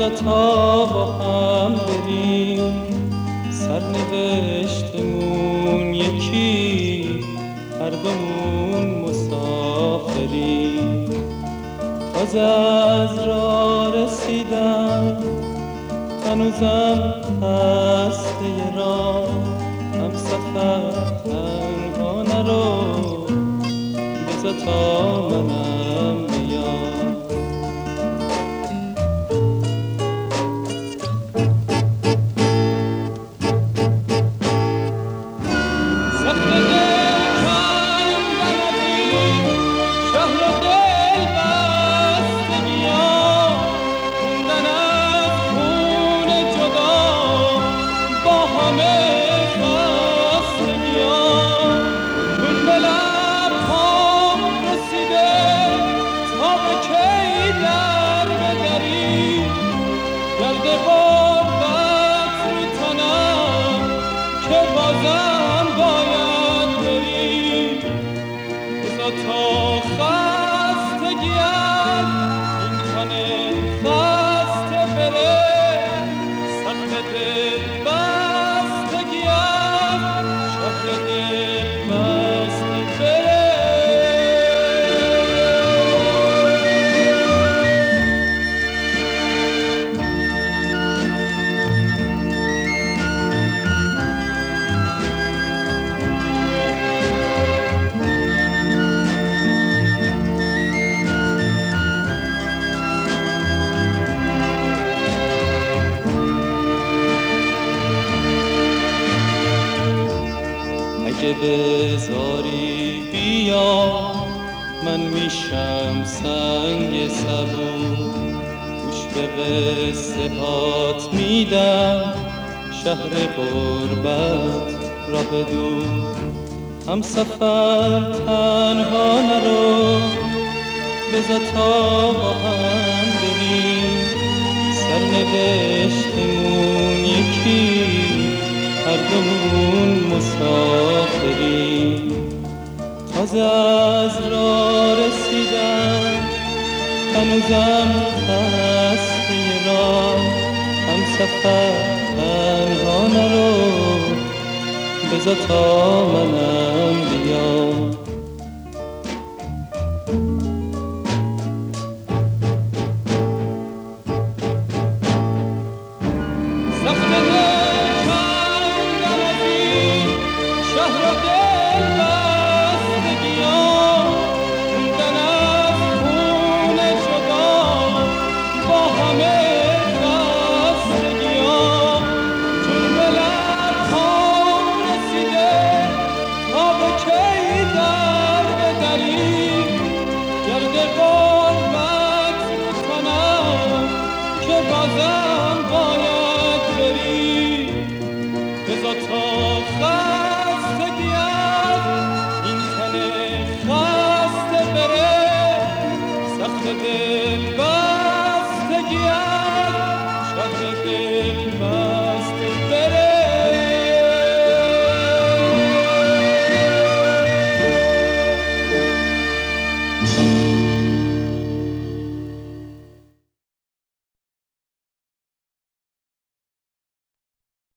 بذار تا با هم بریم، سرنوشتمون یکی، هر دومون مسافریم. تازه از راه رسیدم، هنوزم هسته راه، هم سفر تنها نرو، بذار تا منم بیام. اگه بذاری بیا، من میشم سنگ صبور، گوش به قصه هات میدم، شهر غربت راه دور. هم سفر تنها نرو، بذار تا با هم بریم، سرنوشتمون یکی، هر دومون مسافریم. تازه از راه رسیدم، هنوزم هسته راه، هم سفر تنها نرو، بذار تا منم بیام. Thank you.